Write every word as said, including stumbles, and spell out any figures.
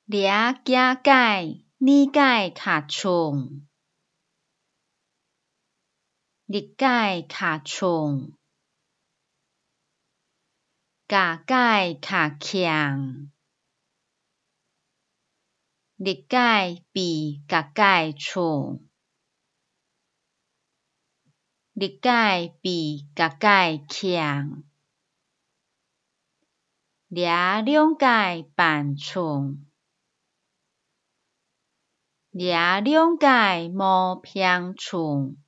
掠假解，理解較創，理解較創，假解較強，理解比假解創，理解比假解強，掠兩解辦創，掠兩解無偏創。